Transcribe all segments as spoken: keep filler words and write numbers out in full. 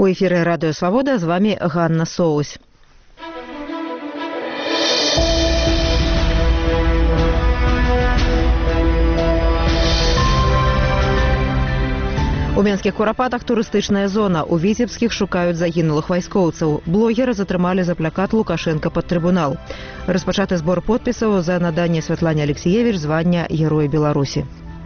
У эфіры Радыё Свабода, з вами Ганна Соусь. У Менскіх Курапатах турыстычная зона. У Віцебскіх шукаюць загінулых вайскоўцаў. Блогера затрымалі за плакат Лукашенко пад трыбунал. Распачаты збор подпісаў за наданне Святлане Алексеевич звання Героя Беларусі.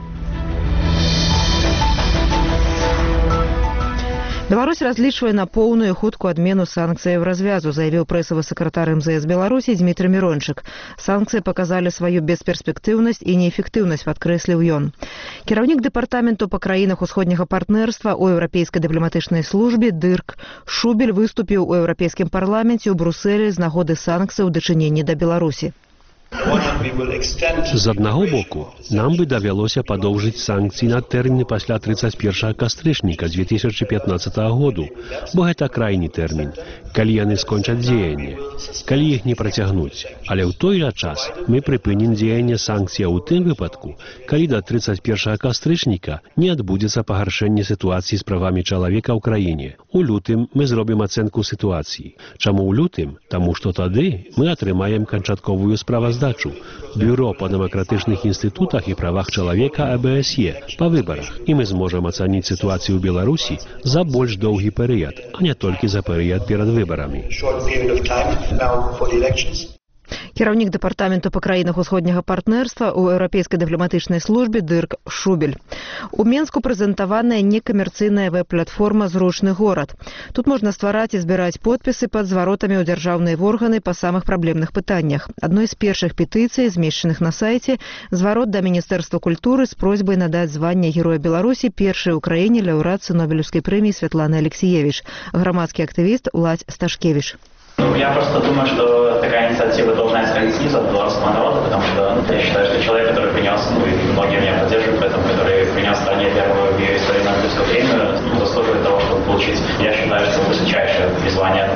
Беларусь разлічвае на поўную хуткую адмену санкцыяў развязу, заявіў прэсавы сакратар эм зэ эс Беларусі Дмітрый Мірончык. Санкцыі паказалі сваю бесперспектыўнасць і неэфектыўнасць, падкрэсліў ён. Кіраўнік дэпартаменту па краінах усходняга партнерства ў еўрапейскай дыпламатычнай службе Дырк Шубель выступіў у еўрапейскім парламенце ў Брусэлі з нагоды санкцый у дачыненні да Беларусі. З аднаго боку, нам бы давялося падоўжыць санкцыі на тэрміны пасля трыццаць першага кастрычніка дзве тысячы пятнаццатага году, бо гэта крайні тэрмін, калі яны скончаць дзеянне, калі іх не працягнуць. Але ў той жа час мы прыпынім дзеянне санкцыя ў тым выпадку, калі да трыццаць першага кастрычніка не адбудзецца пагаршэнне сітуацыі з правамі чалавека ў краіне. У лютым мы зробім ацэнку сітуацыі. Чаму ў лютым? Таму што тады мы атрымаем канчатковую справаздачу. Бюро па дэмакратычных інстытутах і правах чалавека а бэ эс е па выбарах, і мы зможам ацаніць сітуацыю ў Беларусі за больш доўгі перыяд, а не толькі за перыяд перад выбарамі. Кіраўнік дэпартаменту па краінах усходняга партнерства ў еўрапейскай дыпламатычнай службе Дырк Шубель. У Менску прэзентаваная некамерцыйная вэб-платформа «Зручны горад». Тут можна ствараць і збіраць подпісы пад зваротамі ў дзяржаўныя органы па самых праблемных пытаннях. Адной з першых петыцый, змешчаных на сайце, зварот да Міністэрства культуры з просьбай надаць званне Героя Беларусі першай у краіне лаўрэатцы Нобелевскай прэміі Святланы Алексеевич, грамадскі актывіст Владзь Сташкевич. Ну, я просто думаю, что такая инициатива должна исходить снизу от белорусского народа, потому что ну, я считаю, что человек, который принес, ну и многие меня поддерживают в этом, который принес стране первую в ее истории Нобелевскую премию, ну, заслуживает того, чтобы получить, я считаю, что высочайшее призвание.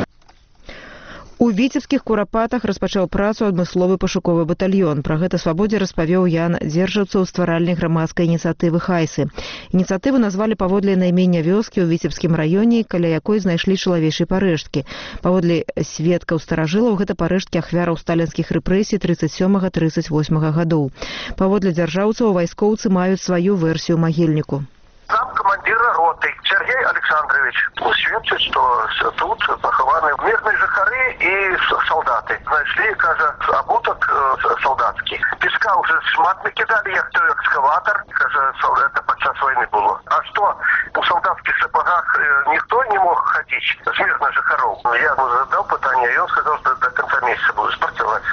У Віцебскіх Курапатах распачаў працу адмысловы пашуковы батальён. Пра гэта Свабодзе распавёў Ян Дзержаўцаў, стваральнік грамадскай ініцыятывы «Хайсы». Ініцыятыву назвалі паводле наймення вёскі ў Віцебскім раёне, каля якой знайшлі чалавечыя парэшткі. Паводле сведкаў старажылаў, гэта парэшткі ахвяраў сталінскіх рэпрэсій трыццаць сёмага трыццаць восьмага гадоў. Паводле дзяржаўцаў, вайскоўцы маюць сваю версію магільніку. Зам командира роты Сергей Александрович усведчыць, што тут пахаваны мирные жыхары і солдаты. Знайшлі, кажа, абутак солдатскі. Песка уже шмат накидали, як той экскаватор, кажа, это падчас войны было. А што, у солдатскіх сапогах ніхто не мог ходить з мирных жыхароў? Я ему задал пытанне, і он сказал, что до конца месяца буду спрацаваць.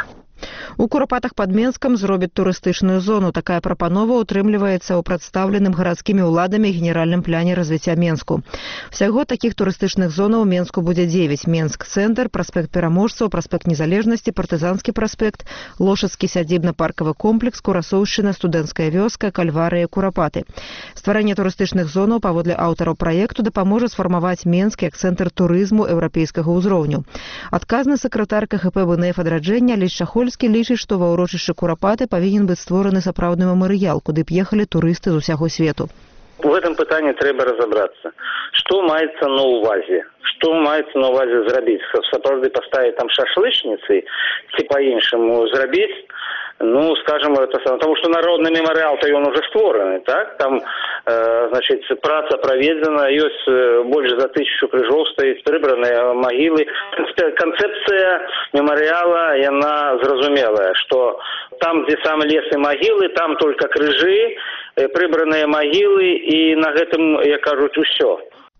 У Курапатах пад Менскам зробяць турыстычную зону. Такая прапанова утрымліваецца ў прадстаўленым гарадскімі ўладамі генеральным пляне развіцця Менску. Усяго такіх турыстычных зонаў у Менску будзе дзевяць. Менск-цэнтр, праспект Пераможцаў, праспект Незалежнасці, партызанскі праспект, Лошадскі сядзібна-паркавы комплекс, Курасоўшчына, студэнцкая вёска, Кальварыя, Курапаты. Стварэнне турыстычных зонаў паводле аўтараў праекту дапаможа сфармаваць Менск як цэнтр турызму еўрапейскага ўзроўню. Адказны сакратар ка гэ пэ вэ эн эф адраджэння Алесь Чахольскі лічыць, што ва ўрочышчы Курапаты павінен быць створаны сапраўдны мемарыял, куды б ехалі турысты з усяго свету. В этом пытанні трэба разобраться. Что маецца на увазе? Что маецца на увазе зрабіць? Сапраўды паставіць там шашлычніцы ці по-іншаму зрабіць? Ну, скажем, это самое, потому что народный мемориал-то он уже створаны, так? Там, э, значит, праца проведена, есть э, больше за тысячу крыжов стоит, прибранные могилы. Концепция мемориала, она зразумелая, что там, где сам лес и могилы, там только крыжи, э, прибранные могилы, и на этом, я кажу, все.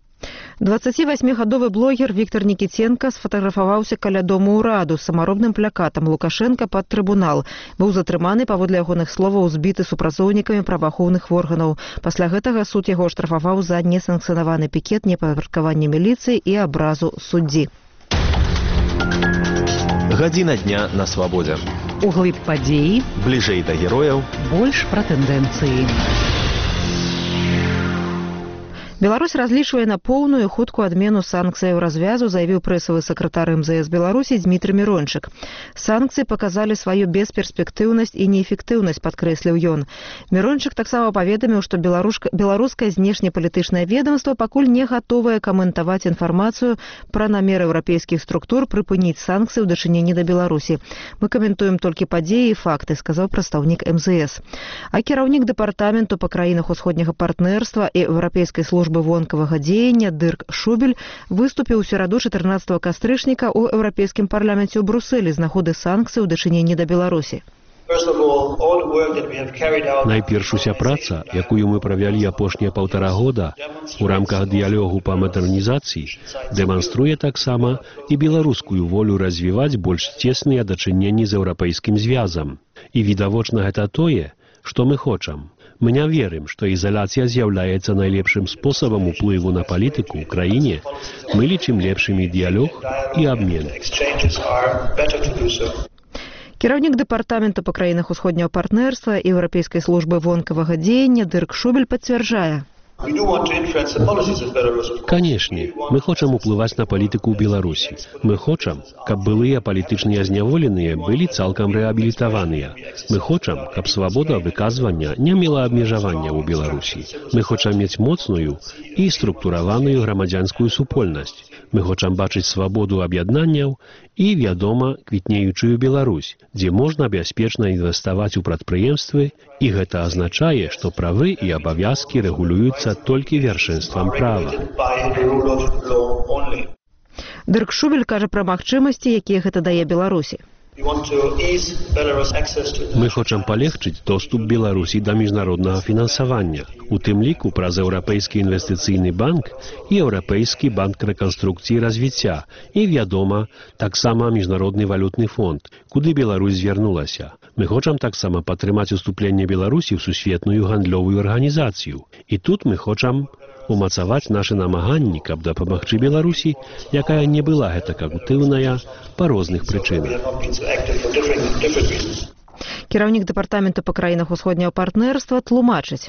дваццацівасьмігадовы блогер Віктор Нікіценка сфатаграфаваўся каля дому ўраду з самаробным плакатам «Лукашенко пад трыбунал». Быў затрыманы, паводле ягоных словаў, збіты супрацоўнікамі праваахоўных органаў. Пасля гэтага суд яго штрафаваў за несанкцыянаваны пікет, непадпарадкаванне міліцыі і абразу суддзі. Гадзіна дня на свабодзе. Углыб падзеі, бліжэй да герояў, больш пра тэндэнцыі. Беларусь разлічвае на поўную хуткую адмену санкцыяў развязу, заявіў прэсавы сакратар эм зэ эс Беларусі Дмітрый Мирончык. Санкцыі паказалі сваю бесперспектыўнасць і неэфектыўнасць, падкрэсліў ён. Мирончык таксама паведаміў, што беларускае знешнепалітычнае ведомства пакуль не гатовае каментаваць інфармацыю пра намер еўрапейскіх структур прыпыніць санкцыі ў дачыненні да Беларусі. Мы каментуем толькі падзеі і факты, сказаў прадстаўнік эм зэ эс. А кіраўнік дэпартаменту па краінах усходняга партнерства і еўрапейскай службы вонкавага дзеяння Дырк Шубель выступіў у сераду чатырнаццатага кастрычніка ў еўрапейскім парламенце ў Брусэлі з нагоды санкцый у дачыненні да Беларусі. Найперш уся праца, якую мы правялі апошнія паўтара года у рамках дыялогу па мадэрнізацыі, дэманструе таксама і беларускую волю развіваць больш цесныя дачыненні з еўрапейскім звязам. І відавочна гэта тое, што мы хочам. Мы не верым, што ізаляцыя з'яўляецца найлепшым спосабам уплыву на палітыку ў краіне. Мы лічым лепшымі дыялог і абмен. Кіраўнік дэпартаменту па краінах усходняга партнерства і еўрапейскай службы вонкавага дзеяння Дырк Шубель пацвярджае. Канешне, мы хочам уплываць на палітыку ў Беларусі. Мы хочам, каб былыя палітычныя зняволеныя былі цалкам рэабілітаваныя. Мы хочам, каб свабода выказвання не мела абмежавання ў Беларусі. Мы хочам мець моцную і структураваную грамадзянскую супольнасць. Мы хочам бачыць свабоду аб'яднанняў і, вядома, квітнеючую Беларусь, дзе можна бяспечна інвеставаць у прадпрыемствы, і гэта азначае, што правы і абавязкі рэгулююцца толькі вершэнствам права. Дырк Шубель кажа пра магчымасці, якія гэта дае Беларусі. Мы хочам палегчыць доступ Беларусі да міжнароднага фінансавання, у тым ліку праз Еўрапейскі інвестыцыйны банк і Еўрапейскі банк рэканструкцыі і развіцця і, вядома, таксама Міжнародны валютны фонд, куды Беларусь звярнулася. Мы хочам таксама падтрымаць уступленне Беларусі ў сусветную гандлёвую арганізацыю. І тут мы хочам умацаваць нашы намаганні, каб дапамагчы Беларусі, якая не была гэтак актыўная па розных прычынах. Кіраўнік дэпартаменту па краінах усходняга партнерства тлумачыць.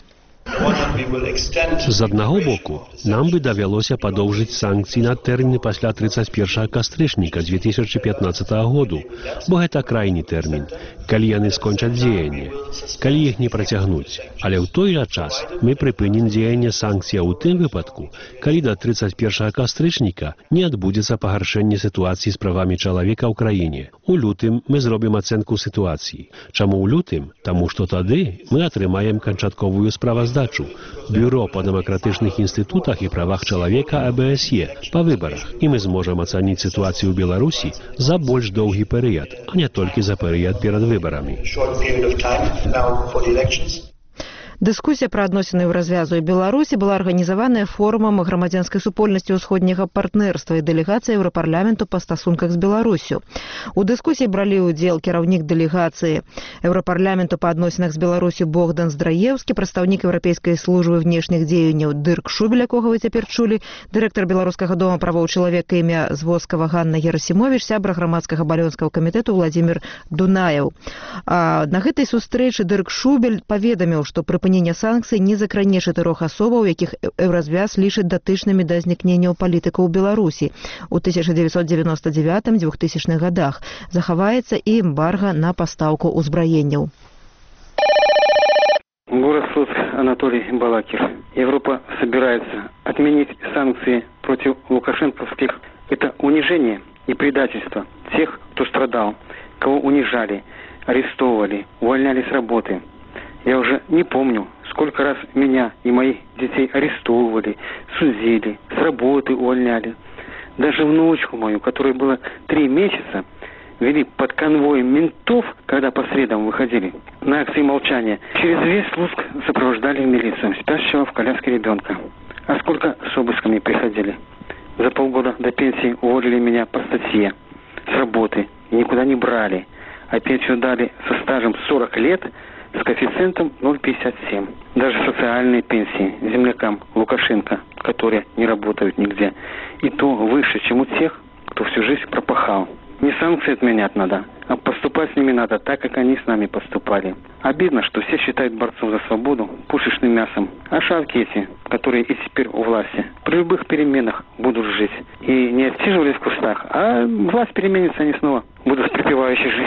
З аднаго боку, нам бы давялося падоўжыць санкцыі на тэрміны пасля трыццаць першага кастрычніка дзве тысячы пятнаццатага году, бо гэта крайні тэрмін, калі яны скончаць дзеянне, калі іх не працягнуць. Але ў той жа час мы прыпынім дзеянне санкцыя ў тым выпадку, калі да трыццаць першага кастрычніка не адбудзецца пагаршэнне сітуацыі з правамі чалавека ў краіне. У лютым мы зробім ацэнку сітуацыі. Чаму ў лютым? Таму што тады мы атрымаем канчатковую справаздачу. Бюро па дэмакратычных інстытутах і правах чалавека а бэ эс е па выбарах, і мы зможам ацаніць сітуацыю ў Беларусі за больш доўгі перыяд, а не толькі за перыяд перад выбарамі. Дыскусія пра адносіны ў развязу і Беларусі была арганізаваная форумам грамадзянскай супольнасці ўсходняга партнерства і дэлегацыя Еўрапарламенту па стасунках з Беларусю. У дыскусіі бралі ўдзел кіраўнік дэлегацыі Еўрапарламенту па адносінах з Беларусю Богдан Здраевскі, прадстаўнік Еўрапейскай службы внешніх дзеянняў Дырк Шубель, якога вы цяпер чулі, дырэктар Беларускага дома правоў чалавека імя Звоскава Ганна Герасімовіч, сябра грамадскага балёнскага камітэту Владзімір Дунаеў. А на гэтай сустрэчы Дырк Шубель паведаміў, што прыпыненне санкцый не закране чатырох асобаў, якіх Еўразвяз лічыць датычнымі да знікнення палітыкаў у Беларусі у тысяча дзевяцьсот дзевяноста дзевятым — двухтысячных гадах. Захаваецца і эмбарга на пастаўку ўзбраенняў. Город Слуцк, Анатолий Балакир. Европа собирается отменить санкции против лукашенковских. Это унижение и предательство тех, кто страдал, кого унижали, арестовывали, увольняли с работы. Я уже не помню, сколько раз меня и моих детей арестовывали, судили, с работы увольняли. Даже внучку мою, которой было три месяца, вели под конвоем ментов, когда по средам выходили на акции молчания. Через весь Слуцк сопровождали милицию, спящего в коляске ребенка. А сколько с обысками приходили. За полгода до пенсии уволили меня по статье с работы и никуда не брали. А пенсию дали со стажем сорок лет, с коэффициентом ноль целых пятьдесят семь. Даже социальные пенсии землякам Лукашенко, которые не работают нигде, и то выше, чем у тех, кто всю жизнь пропахал. Не санкции отменять надо, а поступать с ними надо так, как они с нами поступали. Обидно, что все считают борцов за свободу пушечным мясом. А шавки эти, которые и теперь у власти, при любых переменах будут жить. И не отсиживались в кустах, а власть переменится, они снова будут припевающие жить.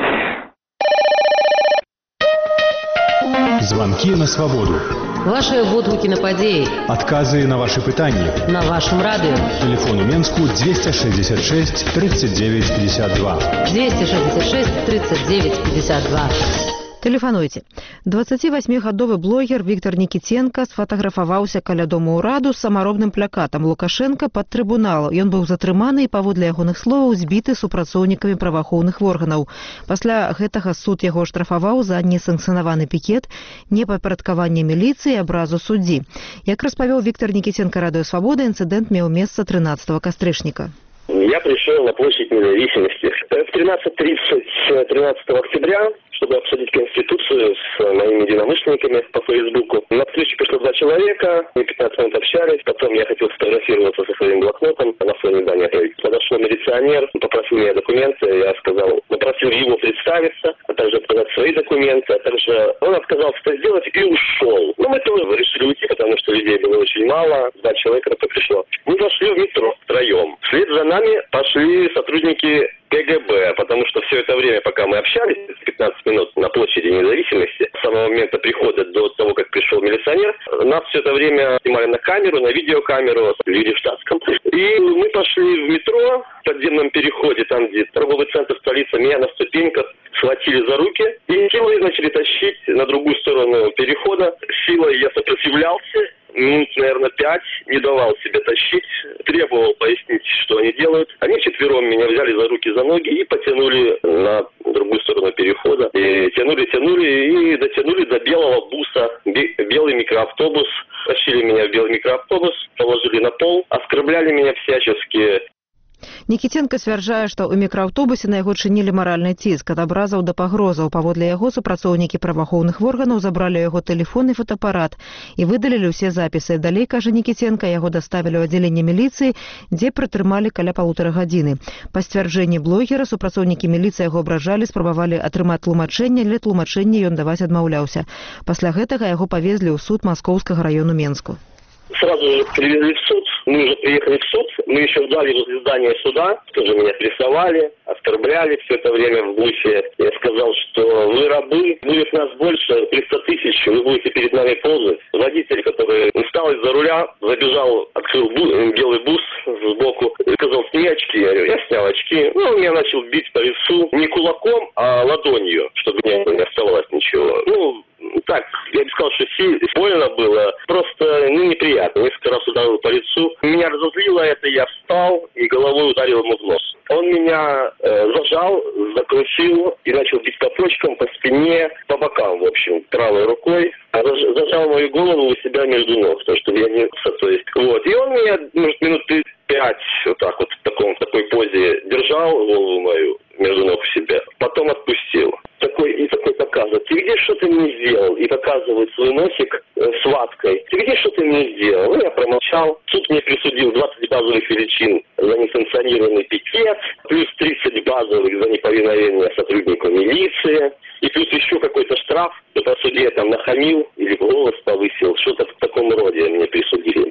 Звонки на свободу. Ваши водгуки на подеи. Отказы на ваши питания. На вашем радио. Телефон у Менску двести шестьдесят шесть тридцать девять пятьдесят два. двести шестьдесят шесть тридцать девять пятьдесят два. Тэлефануйце. дваццацівасьмігадовы блогер Віктор Нікіценка сфатаграфаваўся каля дому ўраду з самаробным плакатам Лукашенка пад трыбуналу. Ён быў затрыманы і, паводле ягоных словаў, збіты супрацоўнікамі праваахоўных органаў. Пасля гэтага суд яго штрафаваў за несанкцыянаваны пікет, непапарадкаванне міліцыі і абразу суддзі. Як распавёў Віктор Нікіценка Радыё Свабода, інцыдэнт меў месца тринадцатого кастрычніка. Я пришел на площадь Независимости в тринадцать тридцать тринадцатого октября, чтобы обсудить Конституцию с моими единомышленниками по Фейсбуку. На встречу пришло два человека, мы пятнадцать минут общались, потом я хотел сфотографироваться со своим блокнотом на фоне здания правительства. Подошел милиционер, попросил меня документы, я сказал, попросил его представиться, а также показать свои документы, а также он отказался это сделать и ушел. Но мы тоже решили уйти, потому что людей было очень мало, два человека только пришло. Мы зашли в метро втроем. Вслед за нами пошли сотрудники КГБ, потому что все это время, пока мы общались, пятнадцать минут на площади Независимости, с самого момента прихода до того, как пришел милиционер, нас все это время снимали на камеру, на видеокамеру, люди в штатском. И мы пошли в метро, в подземном переходе, там, где торговый центр столицы, меня на ступеньках схватили за руки и силой начали тащить на другую сторону перехода. Силой я сопротивлялся. Минут, наверное, пять, не давал себя тащить, требовал пояснить, что они делают. Они четвером меня взяли за руки, за ноги и потянули на другую сторону перехода. И тянули, тянули и дотянули до белого буса, белый микроавтобус. Тащили меня в белый микроавтобус, положили на пол, оскорбляли меня всячески. Нікіценка сцвярджае, што ў мікрааўтобусе на яго чынілі маральны ціск ад абразаў да пагрозаў. Паводле яго супрацоўнікі праваахоўных органаў забралі яго тэлефон і фотоапарат і выдалілі ўсе запісы. Далей, кажа Нікіценка, яго даставілі ў аддзяленне міліцыі, дзе прытрымалі каля палутара гадзіны. Па сцвярджэнні блогера, супрацоўнікі міліцыі яго абражалі, спрабавалі атрымаць тлумачэнне, але тлумачэнне ён даваць адмаўляўся. Пасля гэтага яго павезлі ў суд Маскоўскага раёну Менску. Сразу же привезли в суд, мы уже приехали в суд, мы еще ждали возле здания суда, тоже меня прессовали, оскорбляли все это время в бусе. Я сказал, что вы рабы, будет нас больше, триста тысяч, вы будете перед нами ползать. Водитель, который встал из-за руля, забежал, открыл бу- белый бус сбоку, сказал, сними очки. Я говорю, я снял очки. Ну, он меня начал бить по лицу не кулаком, а ладонью, чтобы мне не оставалось ничего. Ну, так, я бы сказал, что сильно больно было, просто ну, неприятно. Несколько раз ударил по лицу. Меня разозлило это, я встал и головой ударил ему в нос. Он меня э, зажал, закрутил и начал бить по почкам, по спине, по бокам, в общем, правой рукой. А заж, зажал мою голову у себя между ног, чтобы я не... То есть, вот. И он меня, может, минут пять вот так вот в, таком, в такой позе держал голову мою между ног в себя. Потом отпустил. Такой, и такой показывает, ты где что ты мне сделал? И показывает свой носик э, с ваткой. Ты где что ты мне сделал? Ну, я промолчал. Суд мне присудил двадцать базовых величин за несанкционированный пикет, плюс тридцать базовых за неповиновение сотруднику милиции, и плюс еще какой-то штраф, что по суде я там нахамил или голос повысил, что-то в таком роде мне присудили.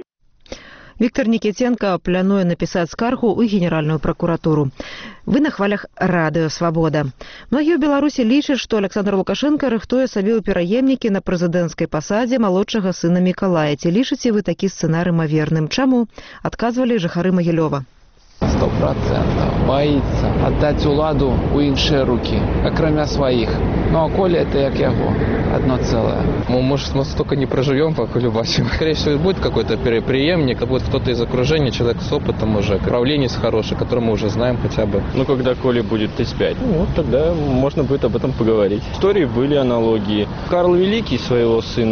Віктор Нікіценка плануе напісаць скаргу ў генеральную пракуратуру. Вы на хвалях Радыё Свабода. Многія ў Беларусі лічаць, што Александр Лукашенко рыхтуе сабе ў пераемнікі на прэзідэнцкай пасадзе малодшага сына Мікалая. Ці лічыце вы такі сцэнарый імаверным? Чаму? Адказвалі жыхары Магілёва. Сто процентов боится отдать уладу у іншыя руки, акрамя своих. Ну а Коля это як яго, одно целое. Мы, может, мы столько не проживем, пока любасим. Скорее всего, будет какой-то преемник, будет кто-то из окружения, человек с опытом уже, управленец хороший, который мы уже знаем хотя бы. Ну, когда Коле будет тридцать пять, ну вот тогда можно будет об этом поговорить. В истории были аналогии. Карл Великий своего сына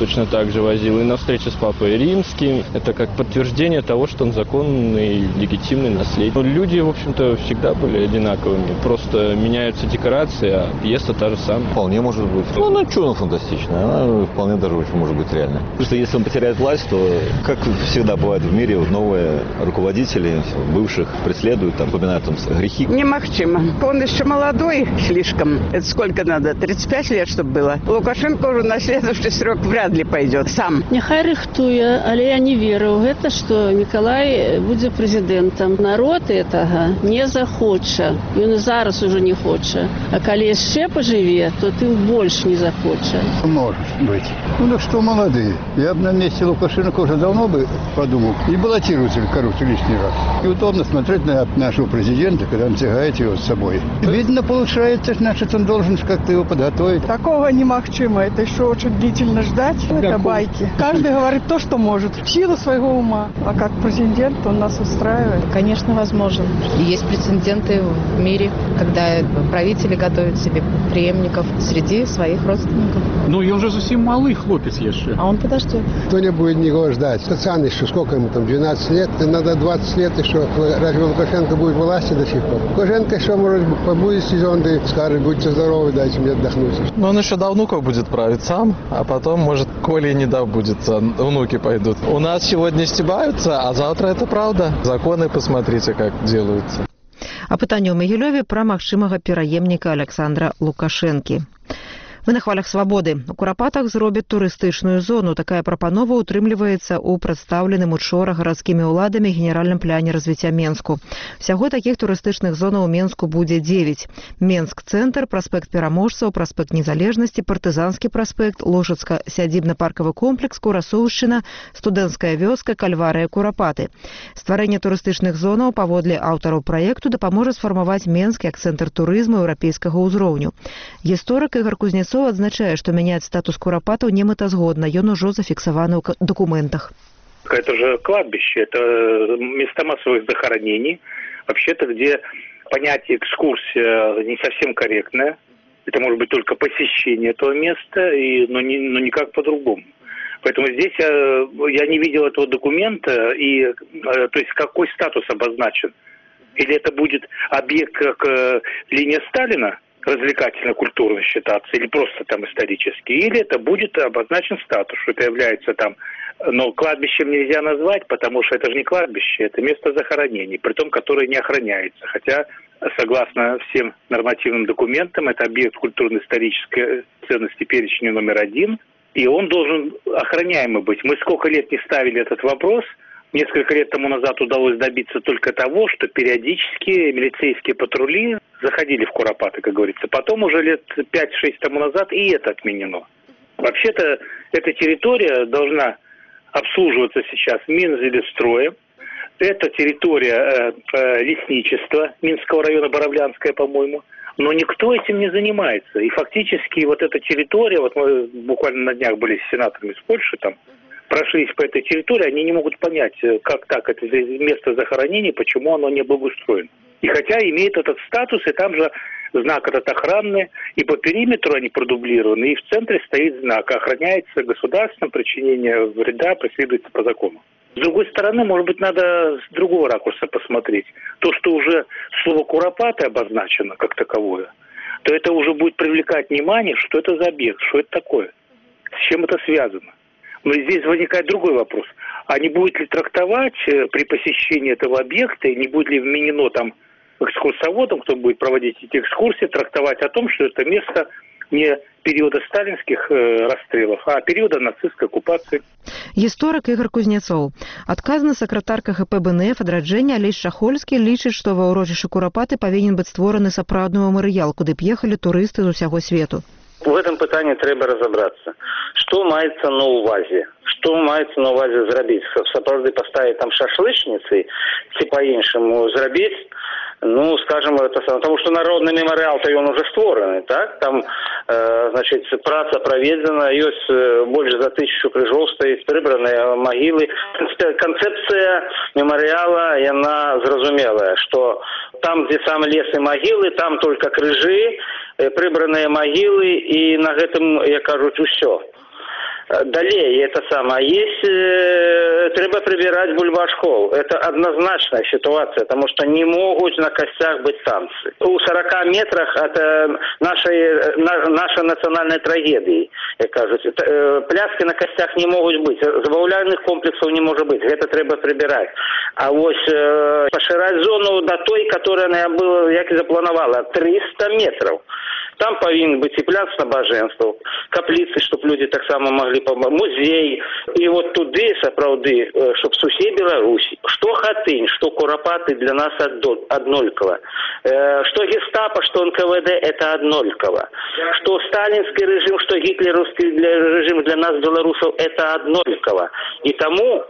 точно так же возил, и на встрече с Папой Римским. Это как подтверждение того, что он законный, легитимный наследник. Но люди, в общем-то, всегда были одинаковыми. Просто меняются декорации, а пьеса та же самая. Вполне может быть. Ну, она что, она фантастичная. Она вполне даже очень может быть реальной. Потому что если он потеряет власть, то, как всегда бывает в мире, новые руководители бывших преследуют, там, упоминают там грехи. Немахчимо. Он еще молодой слишком. Это сколько надо? тридцать пять лет, чтобы было. Лукашенко уже на следующий срок вряд ли пойдет сам. Нехай рыхтуе, але я не верю в это, что Николай будет президентом. Народ этого не захочет. И он и зараз уже не хочет. А коли еще поживет, то ты больше не захочет. Может быть. Ну что молодые. Я бы на месте Лукашенко уже давно бы подумал. Не баллотируется, короче, лишний раз. И удобно смотреть на нашего президента, когда он тягает его с собой. Видно, получается, значит, он должен как-то его подготовить. Такого немахчимо. Это еще очень длительно ждать. Это байки. Каждый говорит то, что может. В силу своего ума. А как президент он нас устраивает. Конечно, возможен. Есть прецеденты в мире, когда правители готовят себе преемников среди своих родственников. Ну, он же совсем малый хлопец еще. А он подождет. Кто не будет никого ждать. Пацан еще, сколько ему там, двенадцать лет, надо двадцать лет еще. Разве Лукашенко будет в власти до сих пор? Лукашенко еще, может, побудет сезон, и скажет, будьте здоровы, дайте мне отдохнуть. Но он еще до внуков будет править сам, а потом, может, коли не добудется, внуки пойдут. У нас сегодня стебаются, а завтра это правда. Законы посмотрите, как делаются. А пытанне ў Магілёве пра магчымага пераемніка Александра Лукашэнкі. Вы на хвалях свабоды. У Курапатах зробяць турыстычную зону. Такая прапанова утрымліваецца ў прадстаўленым учора гарадскімі ўладамі генеральным пляне развіцця Менску. Всяго такіх турыстычных зонаў у Менску будзе дзевяць. Менск-цэнтр, праспект Пераможцаў, праспект Незалежнасці, партызанскі праспект, Лужыцка-сядзібна-паркавы комплекс, Курасоўшчына, студэнцкая вёска, Кальварыя, Курапаты. Стварэнне турыстычных зонаў паводле аўтараў праекту дапаможа сфармаваць Менск як цэнтр турызму еўрапейскага ўзроўню. Гісторык Ігар Кузнецоў адзначае, што мяняць статус Курапатаў немэтазгодна, ён ужо зафіксаваны ў документах. Это же кладбище, это места массовых захоронений, вообще-то где понятие экскурсия не совсем корректное. Это может быть только посещение этого места, и, но, не, но никак по-другому. Поэтому здесь я, я не видел этого документа, и, то есть какой статус обозначен. Или это будет объект как линия Сталина, развлекательно-культурно считаться, или просто там исторически, или это будет обозначен статус, что это является там, но кладбищем нельзя назвать, потому что это же не кладбище, это место захоронений, притом которое не охраняется, хотя согласно всем нормативным документам это объект культурно-исторической ценности перечня номер один, и он должен охраняемый быть. Мы сколько лет не ставили этот вопрос. Несколько лет тому назад удалось добиться только того, что периодически милицейские патрули заходили в Куропаты, как говорится. Потом уже лет пять-шесть тому назад и это отменено. Вообще-то эта территория должна обслуживаться сейчас Минзелестроем. Это территория э, э, лесничества Минского района, Боровлянская, по-моему. Но никто этим не занимается. И фактически вот эта территория, вот мы буквально на днях были с сенаторами из Польши, там, прошлись по этой территории, они не могут понять, как так, это место захоронения, почему оно не благоустроено. И хотя имеет этот статус, и там же знак этот охранный, и по периметру они продублированы, и в центре стоит знак, охраняется государством, причинение вреда преследуется по закону. С другой стороны, может быть, надо с другого ракурса посмотреть. То, что уже слово «Куропаты» обозначено как таковое, то это уже будет привлекать внимание, что это за объект, что это такое, с чем это связано. Но здесь возникает другой вопрос. А не будет ли трактовать при посещении этого объекта, и не будет ли вменено там экскурсоводам, кто будет проводить эти экскурсии, трактовать о том, что это место не периода сталинских э, расстрелов, а периода нацистской оккупации. Гісторык Ігар Кузнецоў. Адказны сакратар ка гэ пэ бэ эн эф адраджэння Алесь Шахольскі лічыць, што ва ўрочышчы Курапаты павінен быць створаны сапраўдны мемарыял, куды б ехалі турысты з усяго свету. В этом питанні треба розібратися. Що мається на увазі? Що мається на увазі зробити? Справді поставити там шашличниці, чи по-іншому зробити? Ну, скажем, это самое, потому что народный мемориал-то он уже створений, так? Там, э, значит, праца проведена, есть э, больше за тысячу крыжов стоит, прибранные могилы. Концепция мемориала, она зразумелая, что там, где сам лес и могилы, там только крыжи, э, прибранные могилы, и на этом, я кажу, все. Далее, это самое, есть, э, треба прибирать бульбашков. Это однозначная ситуация, потому что не могут на костях быть танцы. У сорока метрах это нашей, на, наша национальная трагедия, я кажу. Э, пляски на костях не могут быть, забавляльных комплексов не может быть, это треба прибирать. А вот э, поширать зону до той, которая она была, як и запланировала, триста метров. Там повинен быть и пляц набоженства, каплицы, чтобы люди так само могли помочь, музей. И вот туды, сапраўды, чтобы с усей Беларуси, что Хатынь, что Куропаты для нас однольково. Что гестапо, что эн ка вэ дэ, это однольково. Что сталинский режим, что гитлеровский режим для нас, белорусов, это однольково. И тому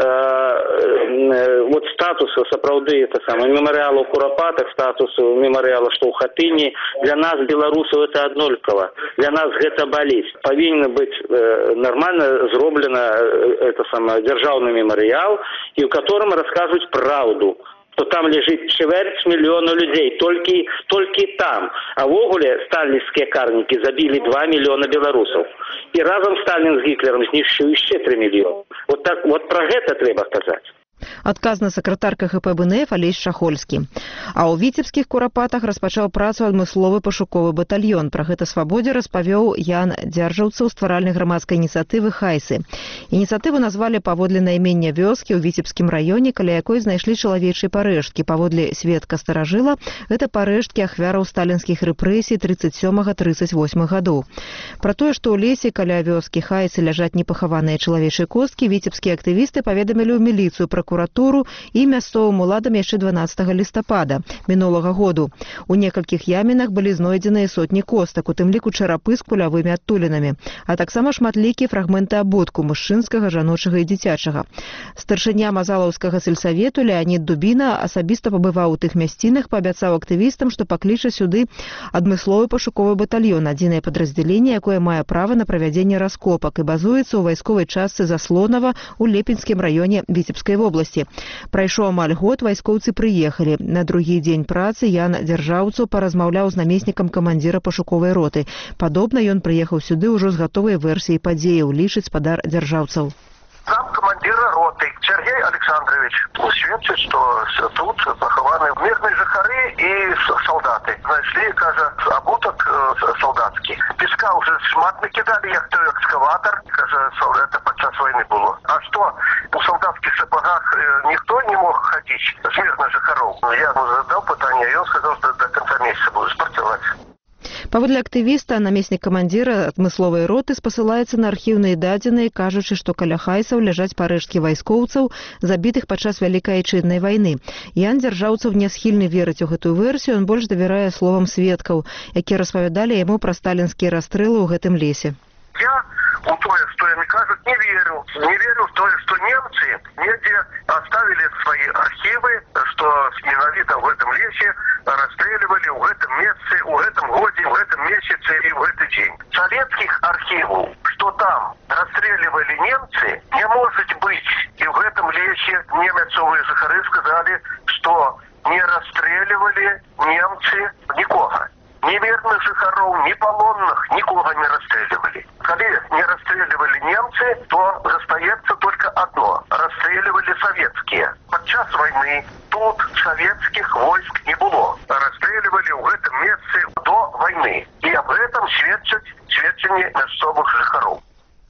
вот статусу сапраўды это самое мемориала у Куропатах, статусу мемориала, что у Хатыни, для нас, белорусов, это однольково. Для нас это болезнь. Повинен быть э, нормально зроблено э, это самое державный мемориал, и в котором расскажут правду. Что там лежит четверть миллиона людей, только, только там. А в огуле сталинские карники забили два миллиона белорусов. И разом Сталин с Гитлером знищили еще три миллиона. Вот, так, вот про это треба сказать. Адказна сакратар ка гэ пэ бэ эн эф Алесь Шахольскі. А ў віцебскіх Курапатах распачаў працу адмысловы пашуковы батальён. Пра гэта «Свабодзе» распавёў Ян Дзяржаўцаў, стваральнік грамадскай ініцыятывы «Хайсы». Ініцыятыву назвалі паводле наймення вёскі ў віцебскім раёне, каля якой знайшлі чалавечыя парэшткі. Паводле сведка старажыла, гэта парэшткі ахвяраў сталінскіх рэпрэсій трыццаць сёмага трыццаць восьмага гадоў. Пра тое, што ў лесе каля вёскі Хайсы ляжаць непахаваныя чалавечыя косткі, віцебскія актывісты паведамілі ў міліцыю, прокуратуру і мясцовым уладам яшчэ дванаццатага лістапада мінулага году. У некалькіх ямінах былі знойдзеныя сотні костак, у тым ліку чарапы з кулявымі адтулінамі, а таксама шматлікія фрагменты абутку мужчынскага, жаночага і дзіцячага. Старшыня Мазалаўскага сельсавету Леонид Дубіна асабіста пабываў у тых мясцінах, паабяцаў актывістам, што пакліча сюды адмысловы пашуковы батальён, адзінае падраздзяленне, якое мае права на правядзенне раскопак і базуецца ў вайсковай частцы Заслонава ў Лепінскім раёне Віцебскай вобласці. Прайшоў амаль год, вайскоўцы прыехалі. На другі дзень працы Ян Дзяржаўцаў паразмаўляў з намеснікам камандзіра пашуковай роты. Падобна, ён прыехаў сюды ўжо з гатовай версіяй падзеяў, лічыць спадар Дзяржаўцаў. Зам командира роты Сергей Александрович сведчит, что тут похованы мирные жихары и солдаты. Нашли, кажа, обуток э, солдатский. Песка уже шмат накидали, як той экскаватор. Кажа, это подчас войны было. А что, у солдатских сапогах э, никто не мог ходить с мирных жихаров? Я ему задал питание, и он сказал, что до конца месяца буду спортивать. Паводле актывіста, намеснік камандзіра адмысловай роты спасылаецца на архіўныя дадзеныя, кажучы, што каля Хайсаў ляжаць парэшткі вайскоўцаў, забітых падчас Вялікай Айчыннай вайны. Ян Дзяржаўцаў не схільны верыць у гэтую версію, ён больш давярае словам сведкаў, якія распавядалі яму пра сталінскія расстрэлы ў гэтым лесе. Я у тое, что они кажут, не верю. Не верю в то, что немцы негде оставили свои архивы, что менавито в этом лесе расстреливали в этом месяце, в этом годе, в этом месяце и в этот день. Советских архивов, что там расстреливали немцы, не может быть. И в этом лесе немецовые жихары сказали, что не расстреливали немцы никого. Ни мирных жихаров, ни полонных, никого не расстреливали. Когда не расстреливали немцы, то остается только одно. Расстреливали советские. Подчас войны тут советских войск не было. Расстреливали в этом месяце до войны. И об этом сведчат сведчание мясцовых жихаров.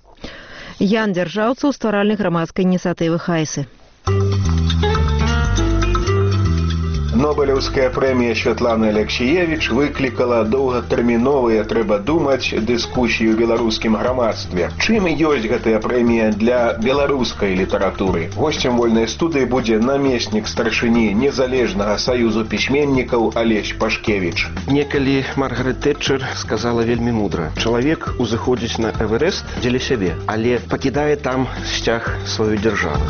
Ян Дзяржаўцаў, стваральнік грамадскай ініцыятывы «Хайсы». Нобелевская прэмія Святланы Алексіевіч выклікала доўгатэрміновыя, трэба думаць, дыскусію ў беларускім грамадстве. Чым ёсць гэтая прэмія для беларускай літаратуры? Госцем вольнай студыі будзе намеснік старшыні незалежнага саюзу пісьменнікаў Алесь Пашкевіч. Некалі Маргарет Тэтчер сказала вельмі мудра. Чалавек узыходзіць на Эверест дзеля сябе, але пакідае там сцяг сваёй дзяржавы.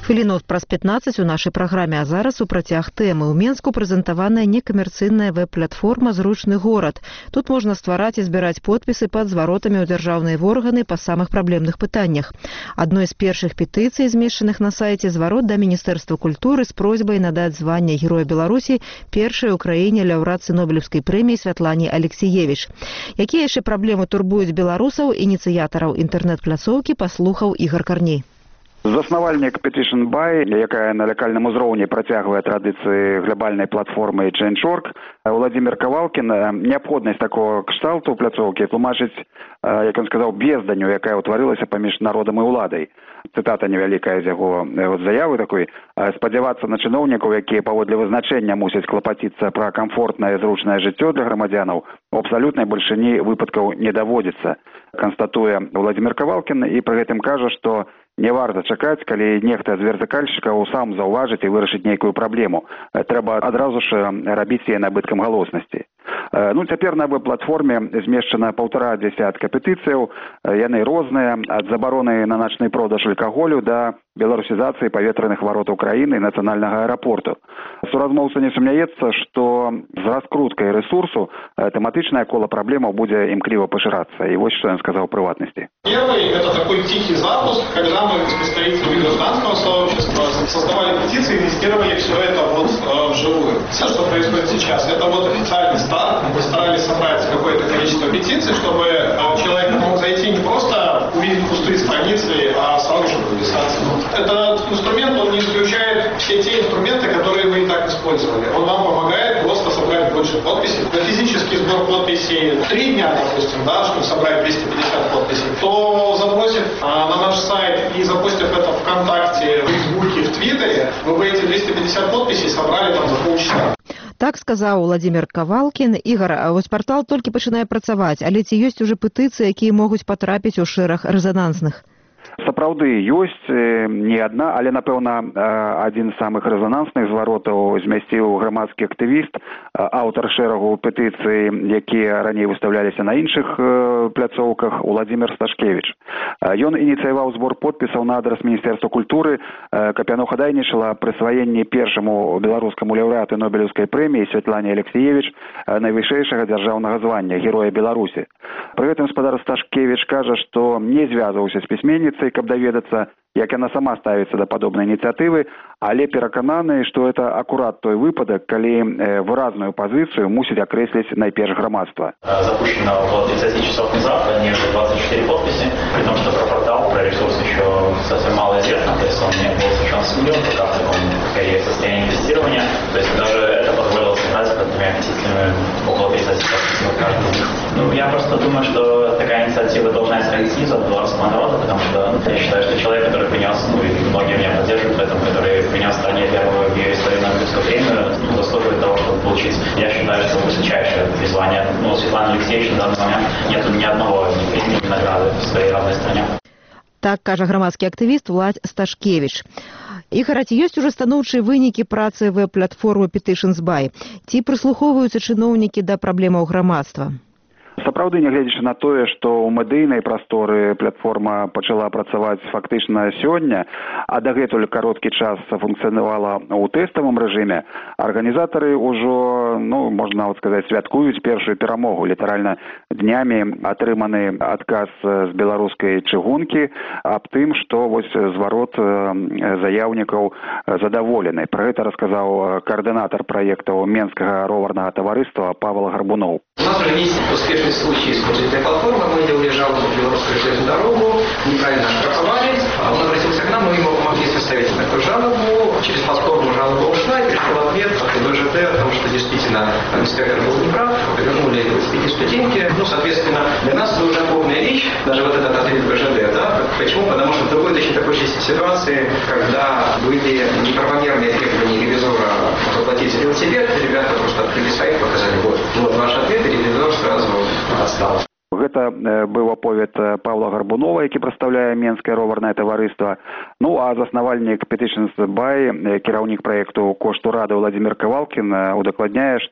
Хвілінот праз пятнаццаць у нашай праграме, а зараз у працяг тэмы. У Менску прэзентаваная некамерцыйная веб-платформа «Зручны горад». Тут можна ствараць і збіраць подпісы пад зваротамі ў дзяржаўныя органы па самых праблемных пытаннях. Адной з першых петыцый, змешчаных на сайце, зварот да Міністэрства культуры з просьбай надаць званне Героя Беларусі першай у краіне лаўрэатцы Нобелеўскай прэміі Святлане Алексіевіч. Якія яшчэ праблемы турбуюць беларусаў, ініцыятараў інтэрнэт-пляцоўкі, паслухаў Ігар Карней. Заснавальнік Petition Buy, якая на локальным узроўні працягвае традыцыі глобальнай платформы Change точка орг, Владимир Кавалкін неабходнасць такого кшталту пляцоўкі тлумачыць, як ён сказаў, безданню, якая ўтварылася паміж народам і ўладай. Цытата невялікая з яго заявы такой: спадзявацца на чыноўнікаў, якія паводле вызначэння мусяць клапаціцца пра камфортнае зручнае жыццё для грамадзянаў, у абсалютнай большыні выпадкаў не даводзіцца, канстатуе Владимир Кавалкін, і пры гэтым кажа, што не варта чакаць, калі нехта з вертыкальшчыкаў сам заўважыць і вырашыць нейкую праблему. Трэба адразу ж рабіць яе набыткам галоснасці. Ну, цяпер на веб-платформе змешчана паўтара дзясятка петыцыяў. Яны розныя, ад забароны на начны продаж алкаголю да беларусізацыі паветраных варотаў краіны і нацыянальнага аэрапорту. Суразмоўца не сумняецца, што з раскруткай рэсурсу тэматычнае кола праблемаў будзе імкліва пашырацца. І вось што ён сказаў у прыватнасці. Первый – это такой тихий запуск, когда мы с представителями гражданского сообщества создавали петиции и инвестировали все это вот э, вживую. Все, что происходит сейчас, это вот официальный старт. Мы постарались собрать какое-то количество петиций, чтобы э, человек мог зайти не просто увидеть пустые страницы, а сразу же подписаться. Этот инструмент, он не исключает все те инструменты, которые вы и так использовали. Он вам помогает просто собрать больше подписей. На физический сбор подписей три дня, допустим, да, чтобы собрать двести пятьдесят подписей, то забросив а, на наш сайт и запустив это ВКонтакте, в Фейсбуке, в Твиттере, вы бы эти двести пятьдесят подписей собрали там за полчаса. Так сказаў Владимир Кавалкін. Ігар, вось партал толькі пачынае працаваць, але ці ёсць ужо петыцыі, якія могуць патрапіць у шэраг рэзанансных? Сапраўды ёсць не адна, але, напэўна, адзін з самых рэзанансных зваротаў змясціў грамадскі актывіст, аўтар шэрагу петыцый, якія раней выставляліся на іншых пляцоўках, Владимир Сташкевич. Ён ініцыяваў збор подпісаў на адрас Міністэрства культуры, каб яно хадайнічала прысваенне першаму беларускаму лаўрэату Нобелеўскай прэміі Святлане Алексіевіч найвышэйшага дзяржаўнага звання Героя Беларусі. Пры гэтым спадар Сташкевич кажа, што не звязваўся з пісьменніцай, каб даведацца, як яна сама ставіцца да падобнай ініцыятывы, але перакананы, што это акурат той выпадак, калі выразную пазіцыю мусіць акрэсліць найперш грамадства. Запущено около тридцати часов назад, они уже двадцать четыре подписи, при том, что про портал, про ресурс еще совсем мало известно, то есть он не был совершенно сменен, пока в таком скорее состоянии тестирования, то есть даже это позволило собрать, например, относительно около тридцати подписей каждого из них. Ну, я просто думаю, что такая инициатива должна исходить снизу от белорусского народа, потому что я считаю, что человек, который принес, ну и многие меня поддерживают в этом, который принес стране первую в ее истории Нобелевскую премию, ну, заслуживает того, чтобы получить. Я считаю, что высочайшее призвание. Ну, Светлана Алексеевич на данный момент нет ни одного ни премии, ни награды в своей родной стране. Так кажа грамадскі актывіст Владь Сташкевич. Ігар, ці ёсць ужо станоўчыя вынікі працы веб-платформы Petition Buy? Ці прыслухоўваюцца чыноўнікі да праблемаў грамадства? Сапраўды, нягледзячы на тое, што ў медыйнай прасторы платформа пачала працаваць фактычна сёння, а дагэтуль кароткі час функцыянавала ў тэставым рэжыме, арганізатары ўжо, ну, можна нават сказаць, святкуюць першую перамогу. Літаральна днямі атрыманы адказ з беларускай чыгункі аб тым, што вось зварот заяўнікаў задаволены. Пра гэта расказаў каардынатар праектаў Менскага роварнага таварыства Павел Гарбуноў. У нас уже есть успешный случай с подлинной платформой. Мы делали жалобу в Белорусскую железную дорогу, неправильно оштрафовали. Он обратился к нам, мы ему помогли составить такую жалобу. Через платформу жалоба ушла, и пришел ответ от ВЖД о том, что действительно инспектор был неправ, вернули эти студенти. Ну, соответственно, для нас это уже полная вещь, даже вот этот ответ ВЖД, да? Почему? Потому что в другой точно такой же ситуации, когда были неправомерные требования ревизора воплотить велосипед, ребята просто открыли сайт, показали, вот, вот ваш ответ, и ревизор сразу отстал. Гэта быў аповед Павла Гарбунова, які прадстаўляе Менскае роварнае таварыства. Ну, а заснавальнік Petition Buy, кіраўнік праекту «Кошту рады» Владимир Кавалкін удакладняе, што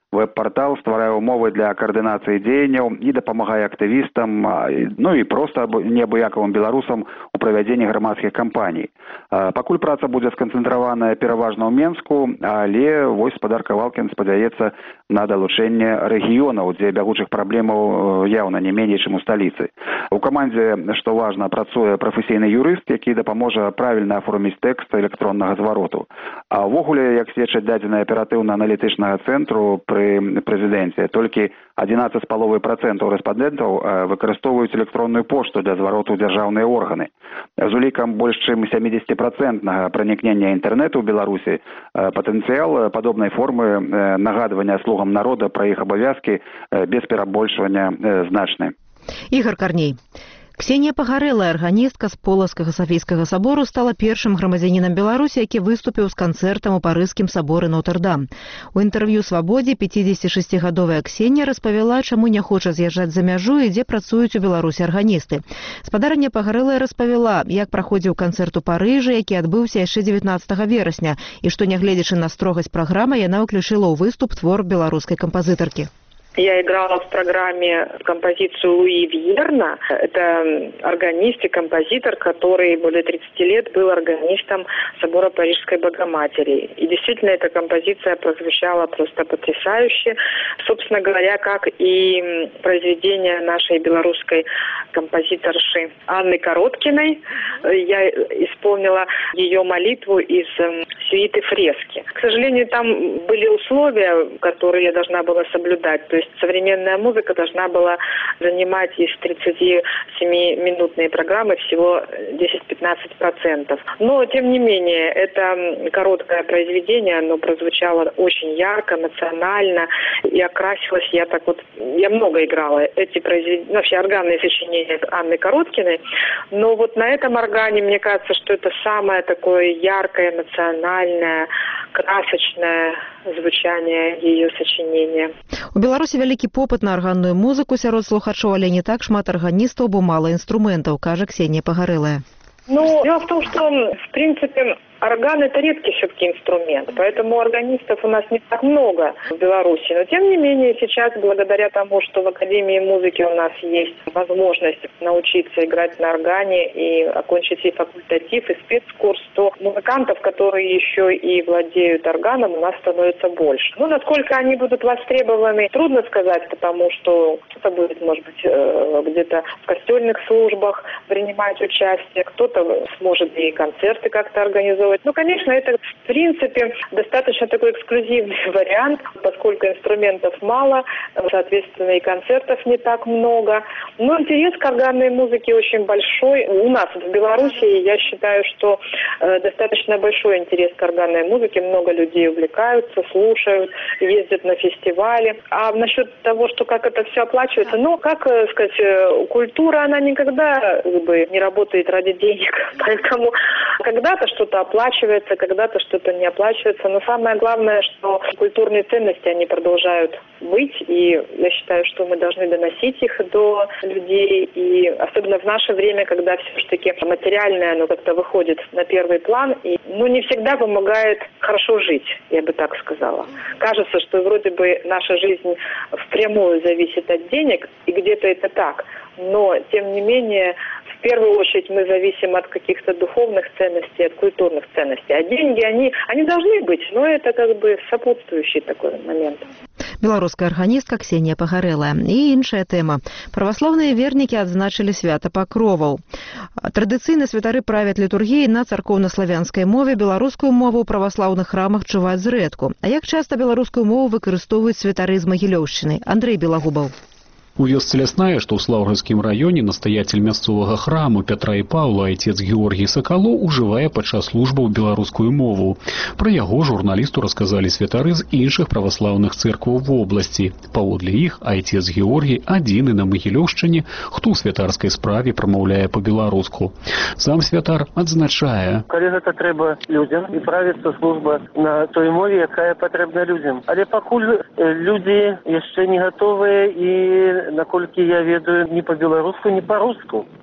Веб-партал стварае умовы для каардынацыі дзеянняў і дапамагае актывістам, ну і проста неабыякавым беларусам у правядзенні грамадскіх кампаній. Пакуль праца будзе сканцэнтраваная пераважна ў Менску, але вось спадар Кавалкін спадзяецца на далучэнне рэгіёнаў, дзе бягучых праблемаў яўна не меней, чым у сталіцы. У камандзе, што важна, працуе прафесійны юрыст, які дапаможа правільна аформіць тэкст электроннага звароту. А ўвогуле, як сведчаць дадзеныя аператыўна-аналітычнага цэнтру пры прэзідэнце, толькі адзінаццаць з паловай працэнтаў рэспандэнтаў выкарыстоўваюць электронную пошту для звароту ў дзяржаўныя органы. З улікам больш чым сямідзесяціпрацэнтнага пранікнення інтэрнэту ў Беларусі патэнцыял падобнай формы нагадвання слугам народа пра іх абавязкі без перабольшвання значны. Ігор Карней. Ксенія Пагарэлая, арганістка з Полацкага Сафійскага сабору, стала першым грамадзянінам Беларусі, які выступіў з канцэртам у парыжскім саборы Нотр-Дам. У інтэрв'ю «Свабодзе» пяцідзесяцішасцігадовая Ксенія распавяла, чаму не хоча з'язджаць за мяжу і дзе працуюць у Беларусі арганісты. Спадарня Пагарэлая распавяла, як праходзіў канцэрт у Парыжы, які адбыўся яшчэ дзевятнаццатага верасня, і што, нягледзячы на строгасць праграмы, яна ўключыла ў выступ твор беларускай кампазітаркі. Я играла в программе композицию Луи Вьерна. Это органист и композитор, который более тридцати лет был органистом собора Парижской Богоматери. И действительно, эта композиция прозвучала просто потрясающе. Собственно говоря, как и произведение нашей белорусской композиторши Анны Короткиной. Я исполнила ее молитву из сюиты «Фрески». К сожалению, там были условия, которые я должна была соблюдать. То есть современная музыка должна была занимать из тридцатисемиминутной программы всего десять-пятнадцать процентов. Но, тем не менее, это короткое произведение, оно прозвучало очень ярко, эмоционально, и окрасилось я так вот... Я много играла эти произведения, вообще органные сочинения Анны Короткиной, но вот на этом органе, мне кажется, что это самое такое яркое, эмоциональное, красочное звучание ее сочинения. У Беларусі вялікі попыт на арганную музыку сярод слухачоў, але не так шмат арганістаў, бо мала інструментаў, кажа Ксенія Пагарэлая. Ну, дело в том, что, в принципе, орган – это редкий все-таки инструмент, поэтому органистов у нас не так много в Беларуси. Но, тем не менее, сейчас, благодаря тому, что в Академии музыки у нас есть возможность научиться играть на органе и окончить и факультатив, и спецкурс, то музыкантов, которые еще и владеют органом, у нас становится больше. Ну, насколько они будут востребованы, трудно сказать, потому что кто-то будет, может быть, где-то в костельных службах принимать участие, кто-то сможет и концерты как-то организовать. Ну, конечно, это, в принципе, достаточно такой эксклюзивный вариант, поскольку инструментов мало, соответственно, и концертов не так много. Но интерес к органной музыке очень большой. У нас в Беларуси, я считаю, что э, достаточно большой интерес к органной музыке. Много людей увлекаются, слушают, ездят на фестивали. А насчет того, что как это все оплачивается, ну, как э, сказать, э, культура, она никогда как бы, не работает ради денег. Поэтому когда-то что-то оплачивается, оплачивается, когда-то что-то не оплачивается. Но самое главное, что культурные ценности, они продолжают быть. И я считаю, что мы должны доносить их до людей. И особенно в наше время, когда все-таки материальное, оно как-то выходит на первый план. И, ну, не всегда помогает хорошо жить, я бы так сказала. Кажется, что вроде бы наша жизнь впрямую зависит от денег. И где-то это так. Но, тем не менее, в первую очередь мы зависим от каких-то духовных ценностей, от культурных ценностей. А деньги, они, они должны быть, но это как бы сопутствующий такой момент. Беларуская арганістка Ксенія Пагарэлая. І іншая тэма. Праваслаўныя вернікі адзначылі свята Пакроваў. Традыцыйна святары правяць літургіі на царкоўна-славянскай мове, беларускую мову ў праваслаўных храмах чуваць зрэдку. А як часта беларускую мову выкарыстоўваюць святары з Магілёўшчыны? Андрэй Белагубаў. У вёсцы Лясная, што ў Слаўгальскім раёне, настаятель мясцовага храму Пятра і Паўла, айцец Георгій Сакало, ужывае падчас службаў беларускую мову. Пра яго журналісту расказалі святары з іншых праваслаўных цэркваў вобласці. Паводле іх, айцец Георгій адзіны на Магілёўшчыне, хто ў святарскай справе прамаўляе па-беларуску. Сам святар адзначае: калі гэта трэба людзям, і правіцца служба на той мове, якая патрэбна людзям. Але пакуль людзі яшчэ не гатовыя і наколькі я ведаю, ні па-беларуску, ні па-руску.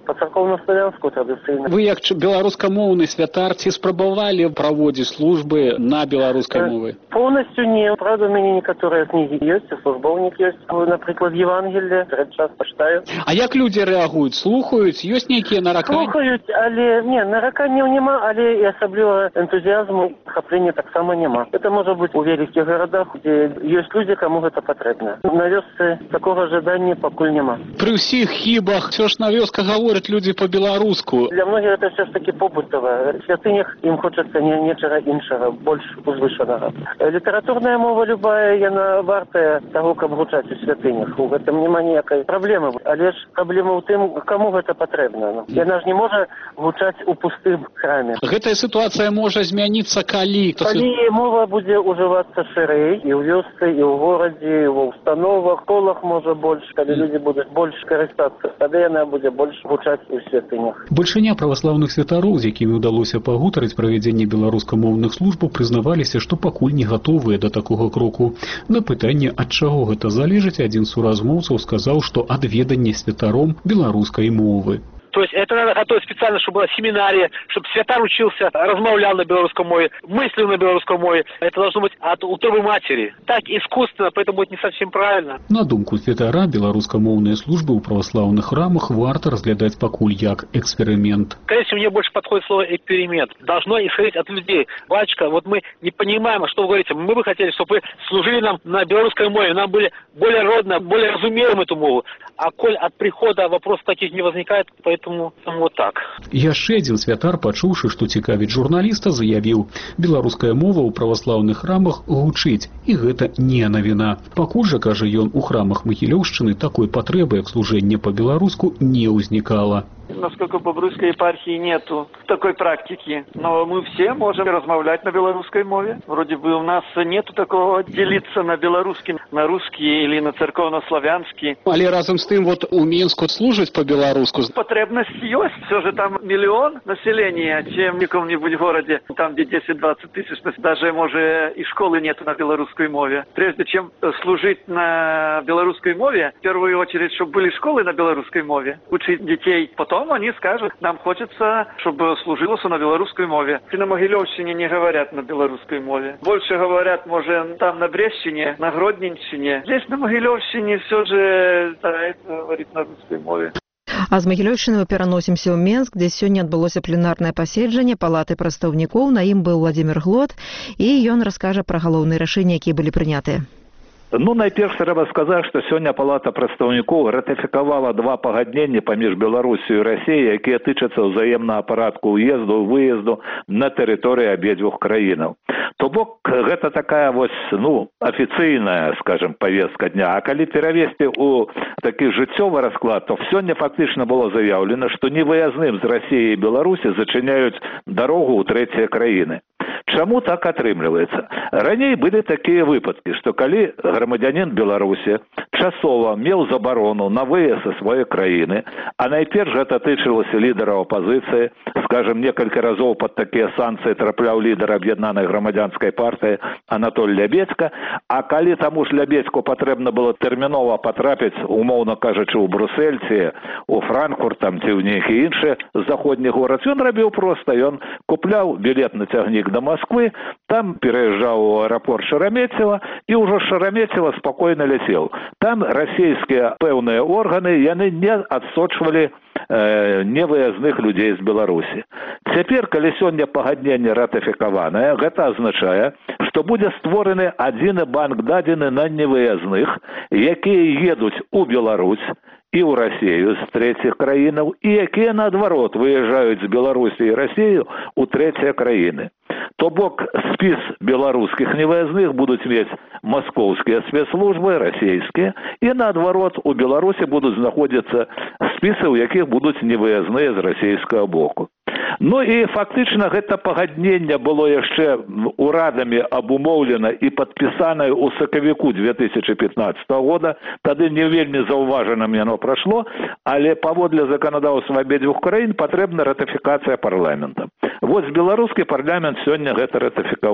па-царкоўна-славянску традыцыйна. Вы як беларускамоўны святар ці спрабавалі праводзіць службы на беларускай мове? Полностью не. Правда, у мяне некаторыя кнігі ёсць, і службоўнік ёсць. Напрыклад, Евангелие, час пачытаю. А як людзі рэагуюць? Слухаюць? Ёсць нейкія нараканні? Слухаюць, але не, нараканняў няма, але і асабліва энтузіазму, захаплення таксама няма. Это можа быць у вялікіх гарадах, дзе ёсць людзі, каму гэта патрэбна. На вёсцы такога жадання пакуль няма. Пры ўсіх хібах все ж на вёска гавораць людзі па-беларуску. Для многіх это все ж таки побытова. В святынях ім хочацца не, нечага іншага, больш узвышанага. Літаратурная мова любая, яна вартая таго, каб гучаць у святынях. У гэтым няма ніякай праблемы. Але ж праблема ў тым, каму гэта патрэбна. Яна ж не можа гучаць у пустым храме. Гэтая сітуацыя можа змяніцца калі? Калі мова будзе ўжывацца шырэй і ў вёсцы, і ў горадзе, і ва ўстановах, школах можа больш, калі людзі будуць больш карыстацца, тады яна будзе больш гучаць у святынях. Большыня праваслаўных святароў, з якімі ўдалося пагутарыць правядзенне беларускамоўных службаў, прызнаваліся, што пакуль не гатовыя да такога кроку. На пытанне, ад чаго гэта залежыць, адзін з суразмоўцаў сказаў, што ад ведання святаром беларускай мовы. То есть это надо готовить специально, чтобы была семинария, чтобы святар учился, размовлял на белорусском мове, мыслил на белорусском мове. Это должно быть от утробы матери. Так искусственно, поэтому будет не совсем правильно. На думку святара, беларускамоўныя службы ў праваслаўных храмах варта разглядаць пакуль як эксперимент. Конечно, мне больше подходит слово эксперимент. Должно исходить от людей. Батюшка, вот мы не понимаем, что вы говорите. Мы бы хотели, чтобы вы служили нам на белорусской мове, нам были более родно, более разумеем эту мову. А коль от прихода вопросов таких не возникает, поэтому вот так. Яшчэ адзін святар, пачуўшы, што цікавіць журналіста, заявіў: беларуская мова ў праваслаўных храмах гучыць, і гэта не навіна. Пакуль жа, кажа ён, у храмах Магілёўшчыны такой патрэбы, як служэнне па-беларуску, не ўзнікала. Насколько по Брусской епархии нету такой практики, но мы все можем размовлять на белорусской мове. Вроде бы у нас нету такого делиться на белорусский, на русский или на церковно-славянский. Але разом с тем вот у Минску служить по-белоруску. Потребность есть, все же там миллион населения, чем в каком-нибудь городе, там где десять-двадцать тысяч, даже может и школы нету на белорусской мове. Прежде чем служить на белорусской мове, в первую очередь, чтобы были школы на белорусской мове, учить детей, потом Потом они скажут, нам хочется, чтобы служилось на белорусской мове. И на Могилевщине не говорят на белорусской мове. Больше говорят, может, там на Брещине, на Гродненщине. Здесь на Могилевщине все же старается говорить на русской мове. А з Магілёўшчыны мы пераносімся ў Менск, дзе сёння адбылося пленарнае паседжанне палаты прадстаўнікоў. На ім быў Владзімір Глот, і ён раскажа пра галоўныя рашэнні, якія былі прынятыя. Ну, найперш трэба сказаць, што сёння палата прадстаўнікоў ратыфікавала два пагаднення паміж Беларусю і Расіяй, якія тычацца ўзаемнага парадку ўезду і выезду на тэрыторыі абедзвюх краінаў. То бок гэта такая вось, ну, афіцыйная, скажем, повестка дня. А калі перавесці ў такі жыццёвы расклад, то сёння фактычна было заяўлена, што невыязным з Расіі і Беларусі зачыняюць дарогу ў трэція краіны. Чаму так атрымліваецца? Раней былі такія выпадкі, што калі грамадзянін Беларусі часова меў забарону на выезд са сваёй краіны, а найперш гэта тычылася лідара апазіцыі, скажем, некалькі разоў пад такія санкцыі трапляў лідар аб'яднанай грамадзянскай партыі Анатоль Лябедзька, а калі таму ж Лябедзьку патрэбна было тэрмінова патрапіць, умоўна кажучы, у Брусэль ці у Франкфурт там, ці ў нейкі іншы заходні горад, ён рабіў проста, ён купляў білет на цягнік до Москвы, там пераязджаў у аэрапорт Шереметьево і ўжо Шереметьево спакойна ляцеў. Там расійскія пэўныя органы, яны не адсочвалі э, невыязных людзей з Беларусі. Цяпер, калі сёння пагадненне ратыфікаванае, гэта азначае, што будзе створаны адзіны банк дадзены на невыязных, якія едуць у Беларусь і ў Расію з трэціх краінаў, і якія, наадварот, выязджаюць з Беларусі і Расію ў трэція краіны. То бок спіс беларускіх невыязных будуць мець маскоўскія спецслужбы, расійскія, і наадварот, у Беларусі будуць знаходзіцца спісы, у якіх будуць невыязныя з расійскага боку. Ну і фактычна гэта пагадненне было яшчэ урадамі абумоўлена і падпісанае ў сакавіку две тысячи пятнадцатого года, тады не вельмі заўважаным яно прайшло, але паводле заканадаўства абедзвюх краін патрэбна ратыфікацыя парламента. Вось беларускі парламент сёння гэта ратыфікаваў.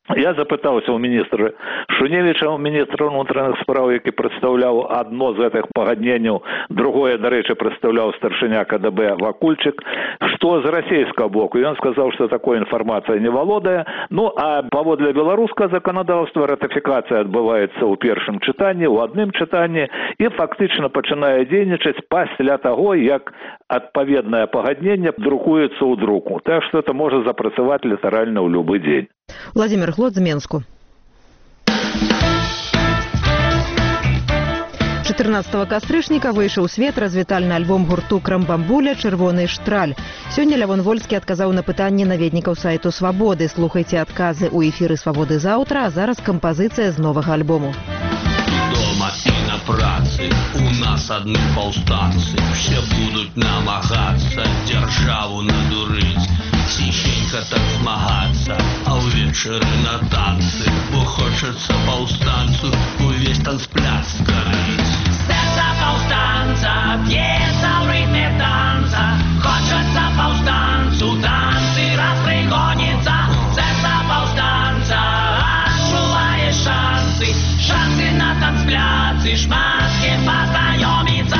Я запытаўся ў міністра Шуневіча, міністра ўнутраных спраў, які прадстаўляў адно з гэтых пагадненняў, другое, дарэчы, прадстаўляў старшыня ка дэ бэ Вакульчык, што з расійскага боку. Ён сказаў, што такой інфармацыяй не валодае. Ну, а паводле беларускага заканадаўства ратыфікацыя адбываецца ў першым чытанні, у адным чытанні і фактычна пачынае дзейнічаць пасля таго, як адпаведнае пагадненне друкуецца ў друку. Так што это можа запрацаваць літаральна ў любы дзень. Владимир Хлод, Менску. чатырнаццатага кастрычніка выйшаў у свет развітальны альбом гурту Крамбамбуля «Чырвоны штраль». Сёння Лявон Вольскі адказаў на пытанні наведнікаў сайту «Свабоды». Слухайце адказы ў эфіры «Свабоды» заўтра, а зараз кампазіцыя з новага альбому. Дома и на працы у нас одни повстанцы. Все будут намагаться державу надурить, тихенько так змагаться, а увечері на танцы. Бо хочется повстанцу увесь танцпляц скорить. Сердце повстанца бьется в ритме танца. Хочется повстанцу танцы распригониться. Сердце повстанца отчувает шансы, шансы на танцпляцы, шматки познакомиться.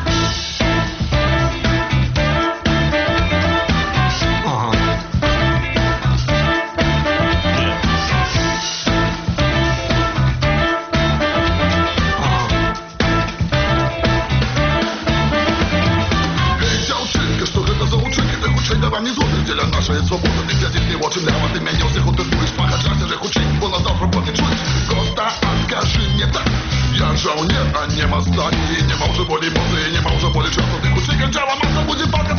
Вам не зоны дзеля нашай свободы. Ты глядзіш мне вочы ляма, ты мяне ўсіх утыркуеш. Пагаджайся же хутчэй, бо назаўтра бо не чуць. Проста адкажы мне так. Я жаўнер, а не мастак. І не ма ўжо болей музы, не ма ўжо болей часу. Ты хутчэй канчала, маса будзе пака.